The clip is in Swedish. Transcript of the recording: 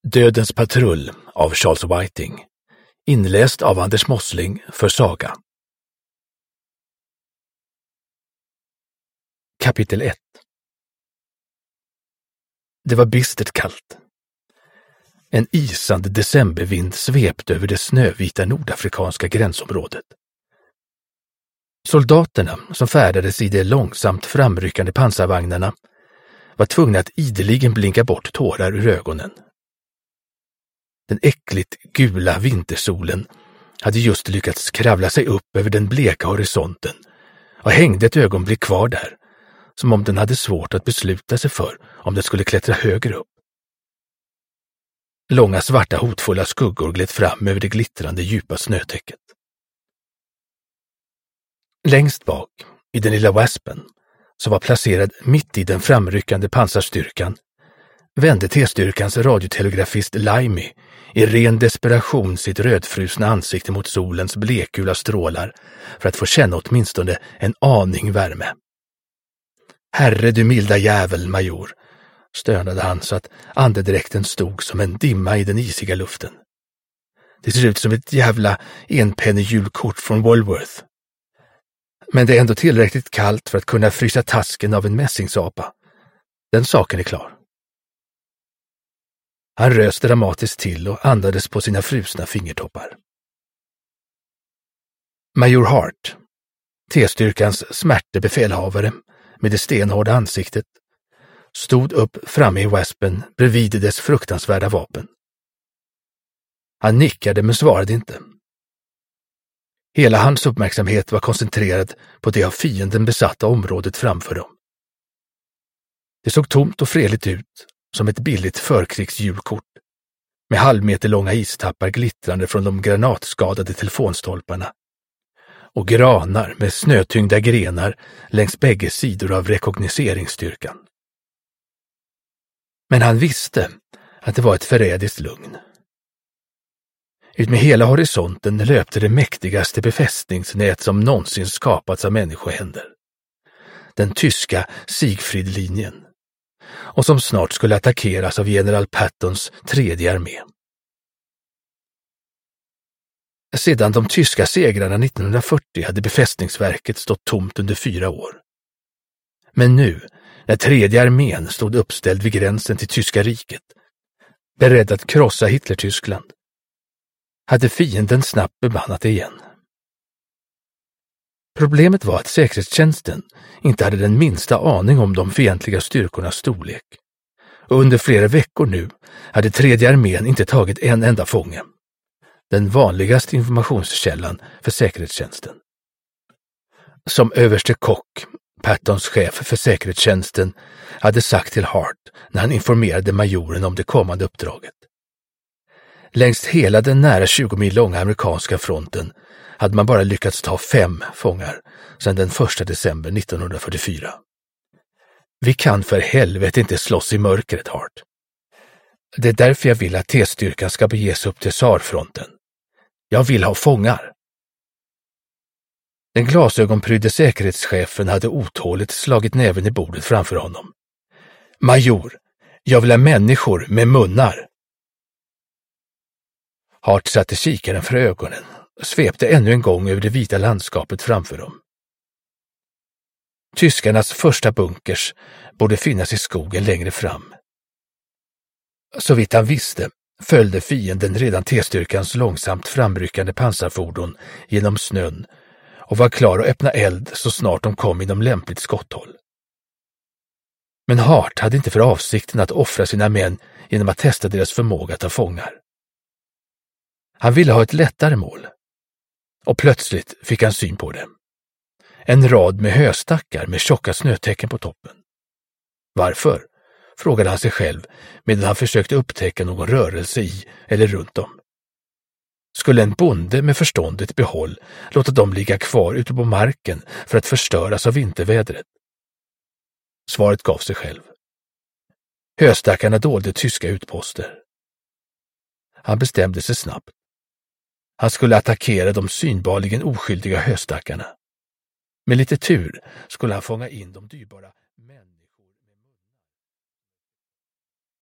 Dödens patrull av Charles Whiting. Inläst av Anders Mossling för Saga. Kapitel 1. Det var bistert kallt. En isande decembervind svepte över det snövita nordafrikanska gränsområdet. Soldaterna som färdades i de långsamt framryckande pansarvagnarna var tvungna att ideligen blinka bort tårar ur ögonen. Den äckligt gula vintersolen hade just lyckats kravla sig upp över den bleka horisonten och hängde ett ögonblick kvar där, som om den hade svårt att besluta sig för om den skulle klättra högre upp. Långa svarta hotfulla skuggor gled fram över det glittrande djupa snötäcket. Längst bak, i den lilla Waspen, som var placerad mitt i den framryckande pansarstyrkan, vände T-styrkans radiotelegrafist Limey i ren desperation sitt rödfrusna ansikte mot solens blekgula strålar för att få känna åtminstone en aning värme. Herre du milda jävel, major, stönade han så att andedräkten stod som en dimma i den isiga luften. Det ser ut som ett jävla enpenny-julkort från Woolworth. Men det är ändå tillräckligt kallt för att kunna frysa tasken av en mässingsapa. Den saken är klar. Han rös dramatiskt till och andades på sina frusna fingertoppar. Major Hart, T-styrkans smärtebefälhavare med det stenhårda ansiktet, stod upp framme i Waspen bredvid dess fruktansvärda vapen. Han nickade men svarade inte. Hela hans uppmärksamhet var koncentrerad på det av fienden besatta området framför dem. Det såg tomt och fredligt ut, som ett billigt förkrigsjulkort, med halvmeterlånga istappar glittrande från de granatskadade telefonstolparna och granar med snötyngda grenar längs bägge sidor av rekognoseringsstyrkan. Men han visste att det var ett förrädiskt lugn. Utmed hela horisonten löpte det mäktigaste befästningsnät som någonsin skapats av människohänder. Den tyska Siegfriedlinjen, och som snart skulle attackeras av general Pattons tredje armé. Sedan de tyska segrarna 1940 hade befästningsverket stått tomt under 4 år. Men nu, när tredje armén stod uppställd vid gränsen till Tyska riket, beredd att krossa Hitler-Tyskland, hade fienden snabbt bemannat det igen. Problemet var att säkerhetstjänsten inte hade den minsta aning om de fientliga styrkornas storlek. Och under flera veckor nu hade tredje armén inte tagit en enda fånge. Den vanligaste informationskällan för säkerhetstjänsten. Som överste Kock, Pattons chef för säkerhetstjänsten, hade sagt till Hart när han informerade majoren om det kommande uppdraget. Längs hela den nära 20 mil långa amerikanska fronten hade man bara lyckats ta 5 fångar sedan den 1 december 1944. Vi kan för helvete inte slåss i mörkret, Hart. Det är därför jag vill att T-styrkan ska beges upp till Saarfronten. Jag vill ha fångar. Den glasögonprydde säkerhetschefen hade otåligt slagit näven i bordet framför honom. Major, jag vill ha människor med munnar. Hart satte kikaren för ögonen och svepte ännu en gång över det vita landskapet framför dem. Tyskarnas första bunkers borde finnas i skogen längre fram. Så vitt han visste följde fienden redan T-styrkans långsamt framryckande pansarfordon genom snön och var klar att öppna eld så snart de kom inom lämpligt skotthåll. Men Hart hade inte för avsikten att offra sina män genom att testa deras förmåga att ta fångar. Han ville ha ett lättare mål. Och plötsligt fick han syn på det. En rad med höstackar med tjocka snötäcken på toppen. Varför? Frågade han sig själv medan han försökte upptäcka någon rörelse i eller runt om. Skulle en bonde med förståndet behåll låta dem ligga kvar ute på marken för att förstöras av vintervädret? Svaret gav sig själv. Höstackarna dolde tyska utposter. Han bestämde sig snabbt. Han skulle attackera de synbarligen oskyldiga höstackarna. Med lite tur skulle han fånga in de dyrbara män.